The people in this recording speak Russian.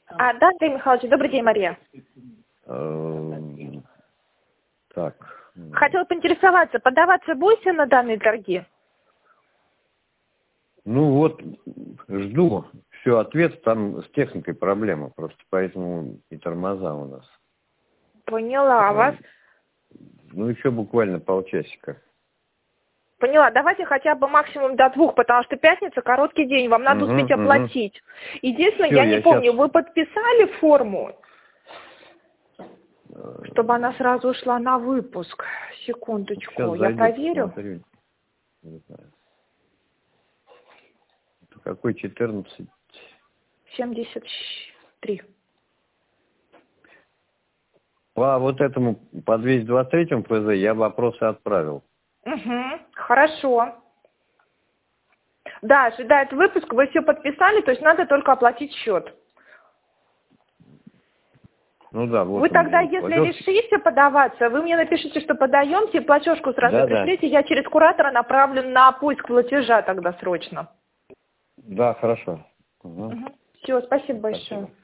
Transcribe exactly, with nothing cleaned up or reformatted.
А, да, Андрей Михайлович, добрый день, Мария. Эм, Так. Хотела поинтересоваться, подаваться будете на данные торги? Ну вот, жду. Все, ответ, там с техникой проблема, просто поэтому и тормоза у нас. Поняла, а вас? Ну, еще буквально полчасика. Поняла, давайте хотя бы максимум до двух, потому что пятница короткий день, вам надо Угу, успеть угу. оплатить. Единственное, Всё, я не я помню, щас- вы подписали форму, чтобы она сразу ушла на выпуск? Секундочку, Сейчас я зайду, проверю. посмотрю. Не знаю. Это какой четырнадцать? семьдесят три. По вот этому, по двести двадцать третьему ПЗ я вопросы отправил. Угу, хорошо. Да, ожидает выпуск, вы все подписали, то есть надо только оплатить счет. Ну да, вот. Вы он тогда, мне если платёж. решите подаваться, вы мне напишите, что подаемте, платежку сразу Да, да. пришлите, я через куратора направлю на поиск платежа тогда срочно. Да, хорошо. Угу. Все, спасибо Спасибо. большое.